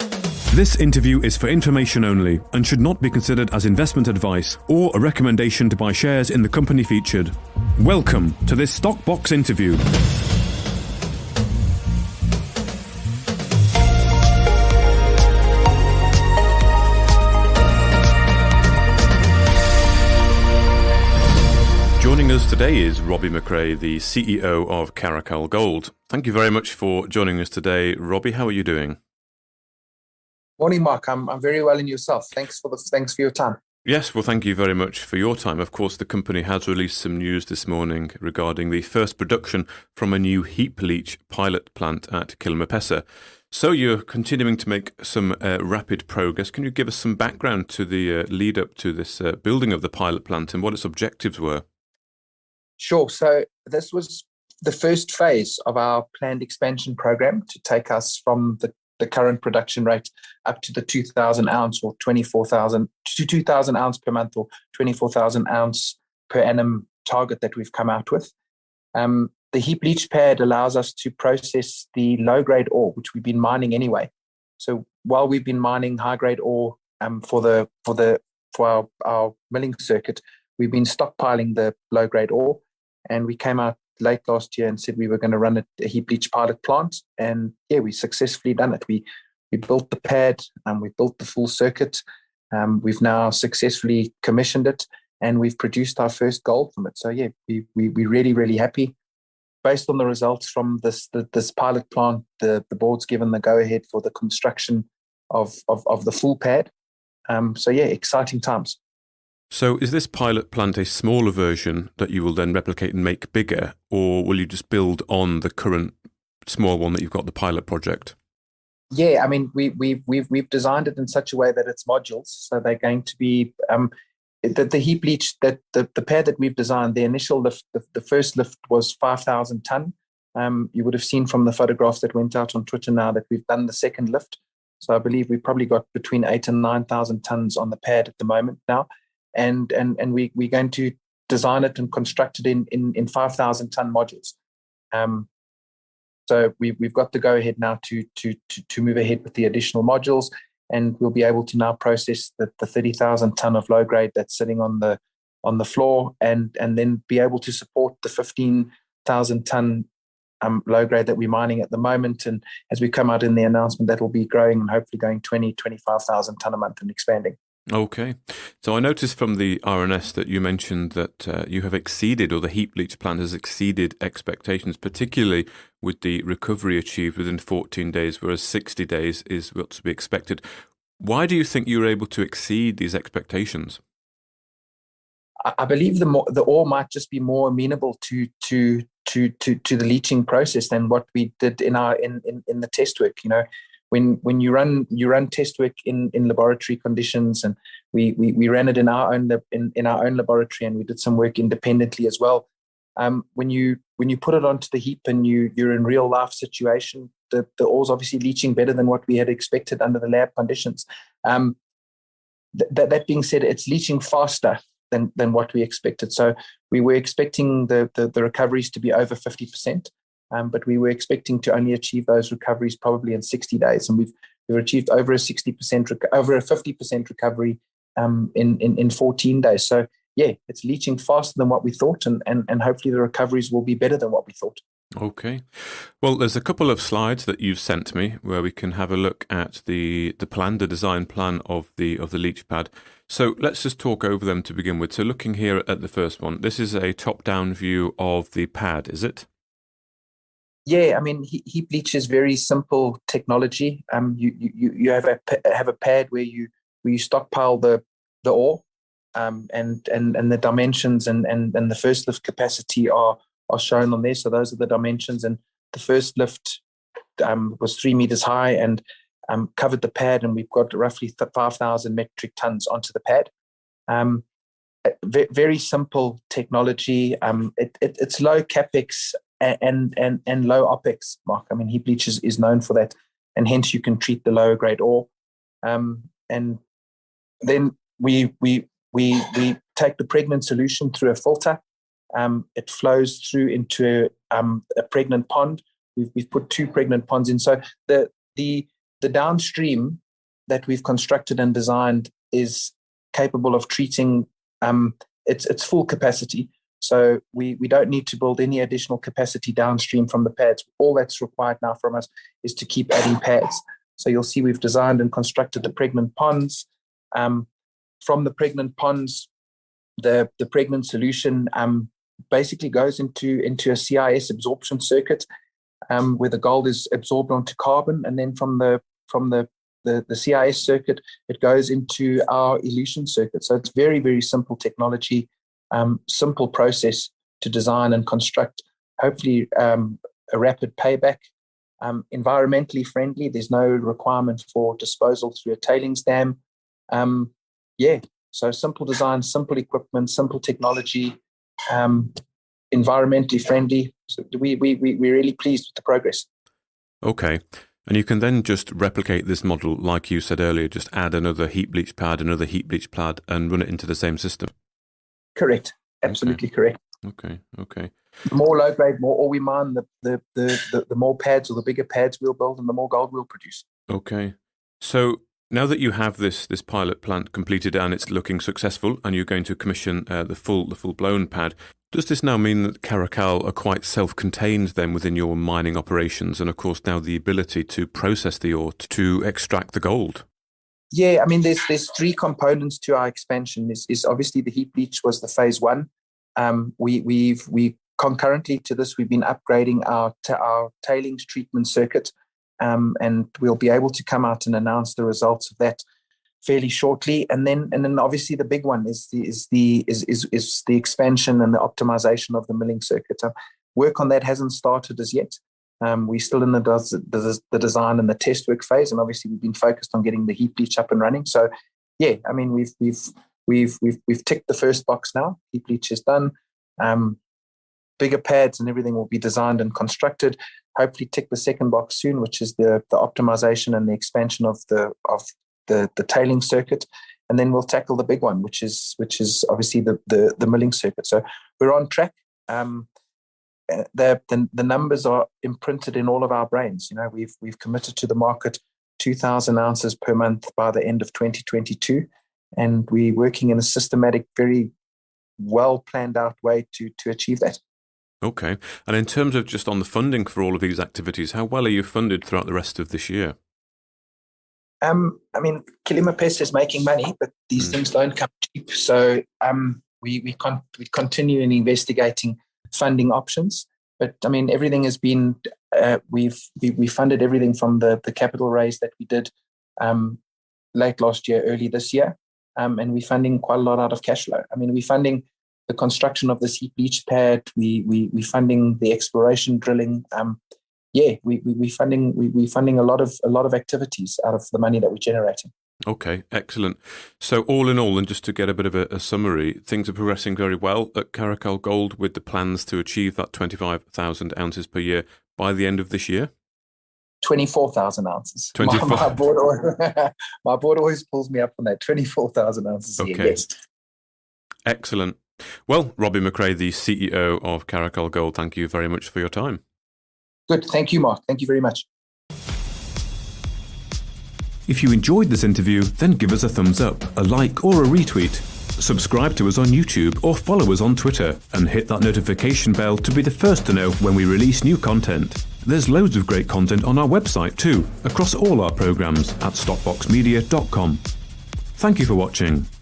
This interview is for information only and should not be considered as investment advice or a recommendation to buy shares in the company featured. Welcome to this Stockbox interview. Joining us today is Robbie McRae, the CEO of Caracal Gold. Thank you very much for joining us today. Robbie, how are you doing? Morning, Mark. I'm very well, and yourself? Thanks for your time. Yes, well, thank you very much for your time. Of course, the company has released some news this morning regarding the first production from a new heap leach pilot plant at Kilimapesa. So you're continuing to make some rapid progress. Can you give us some background to the lead up to this building of the pilot plant and what its objectives were? Sure. So this was the first phase of our planned expansion program to take us from the current production rate up to the 2,000 ounce or 24,000 to 2,000 ounce per month or 24,000 ounce per annum target that we've come out with. The heap leach pad allows us to process the low grade ore, which we've been mining anyway. So while we've been mining high grade ore for our milling circuit, we've been stockpiling the low grade ore, and we came out late last year and said we were going to run a heap leach pilot plant, and we successfully done it. We built the pad and we built the full circuit. We've now successfully commissioned it, and we've produced our first gold from it. So we're really happy. Based on the results from this pilot plant, the board's given the go ahead for the construction of the full pad. Exciting times. So is this pilot plant a smaller version that you will then replicate and make bigger, or will you just build on the current small one that you've got, the pilot project? Yeah, I mean, we've designed it in such a way that it's modules. So they're going to be the heap leach, that the pad that we've designed, the initial lift, the first lift was 5,000 ton. You would have seen from the photographs that went out on Twitter now that we've done the second lift. So I believe we've probably got between 8,000 and 9,000 tons on the pad at the moment now. And we're going to design it and construct it in 5,000 ton modules. So we've got the go ahead now to move ahead with the additional modules, and we'll be able to now process the 30,000 ton of low grade that's sitting on the floor, and then be able to support the 15,000 ton low grade that we're mining at the moment. And as we come out in the announcement, that will be growing and hopefully going 25,000 ton a month and expanding. Okay. So I noticed from the RNS that you mentioned that you have exceeded, or the heap leach plant has exceeded expectations, particularly with the recovery achieved within 14 days, whereas 60 days is what's to be expected. Why do you think you were able to exceed these expectations? I believe the ore might just be more amenable to the leaching process than what we did in the test work. You know, when you run test work in laboratory conditions, and we ran it in our own laboratory, and we did some work independently as well. When you put it onto the heap and you're in real life situation, the ore's obviously leaching better than what we had expected under the lab conditions. That being said, it's leaching faster than what we expected. So we were expecting the recoveries to be over 50%. But we were expecting to only achieve those recoveries probably in 60 days, and we've achieved over a 50% recovery in 14 days. So it's leaching faster than what we thought, and hopefully the recoveries will be better than what we thought. Okay. Well, there's a couple of slides that you've sent me where we can have a look at the design plan of the leach pad. So let's just talk over them to begin with. So looking here at the first one, this is a top-down view of the pad, is it? Yeah, I mean, heap leach is very simple technology. You have a pad where you stockpile the ore, and the dimensions and the first lift capacity are shown on there. So those are the dimensions, and the first lift was 3 meters high and covered the pad, and we've got roughly 5,000 metric tons onto the pad. Very simple technology. It's low capex and low OPEX, Mark. I mean, heap leach is known for that, and hence you can treat the lower grade ore. And then we take the pregnant solution through a filter. It flows through into a pregnant pond. We've put 2 pregnant ponds in. So the the downstream that we've constructed and designed is capable of treating its full capacity. So we don't need to build any additional capacity downstream from the pads. All that's required now from us is to keep adding pads. So you'll see we've designed and constructed the pregnant ponds. From the pregnant ponds, the pregnant solution basically goes into a CIS absorption circuit where the gold is absorbed onto carbon, and then from the CIS circuit, it goes into our elution circuit. So it's very, very simple technology, simple process to design and construct, hopefully a rapid payback, environmentally friendly. There's no requirement for disposal through a tailings dam. So simple design, simple equipment, simple technology, environmentally friendly. So we're really pleased with the progress. Okay. And you can then just replicate this model, like you said earlier, just add another heap leach pad, and run it into the same system. Correct. Absolutely correct. Okay. The more low grade, more ore we mine, the more pads or the bigger pads we'll build, and the more gold we'll produce. Okay. So now that you have this pilot plant completed and it's looking successful, and you're going to commission the full blown pad, does this now mean that Caracal are quite self-contained then within your mining operations, and of course now the ability to process the ore to extract the gold? Yeah, I mean, there's three components to our expansion. Is obviously the heap leach was the phase one. We concurrently to this, we've been upgrading our tailings treatment circuit, and we'll be able to come out and announce the results of that fairly shortly. And then obviously the big one is the expansion and the optimization of the milling circuit. Work on that hasn't started as yet. We're still in the design and the test work phase, and obviously we've been focused on getting the heap leach up and running. So yeah, I mean we've ticked the first box now. Heap leach is done. Bigger pads and everything will be designed and constructed. Hopefully tick the second box soon, which is the optimization and the expansion of the tailing circuit, and then we'll tackle the big one, which is obviously the milling circuit. So we're on track. The numbers are imprinted in all of our brains. You know, we've committed to the market 2,000 ounces per month by the end of 2022, and we're working in a systematic, very well planned out way to achieve that. Okay, and in terms of just on the funding for all of these activities, how well are you funded throughout the rest of this year? I mean, Kilima Pes is making money, but these things don't come cheap. So we continue in investigating funding options. But I mean, everything has been we funded everything from the capital raise that we did late last year, early this year, and we're funding quite a lot out of cash flow. I mean, we're funding the construction of this heap leach pad. We're funding the exploration drilling. We're funding a lot of activities out of the money that we're generating. Okay, excellent. So all in all, and just to get a bit of a summary, things are progressing very well at Caracal Gold with the plans to achieve that 25,000 ounces per year by the end of this year? 24,000 ounces. 24. My board always pulls me up on that, 24,000 ounces a year, yes. Excellent. Well, Robbie McRae, the CEO of Caracal Gold, thank you very much for your time. Good. Thank you, Mark. Thank you very much. If you enjoyed this interview, then give us a thumbs up, a like or a retweet. Subscribe to us on YouTube or follow us on Twitter and hit that notification bell to be the first to know when we release new content. There's loads of great content on our website too, across all our programs at stockboxmedia.com. Thank you for watching.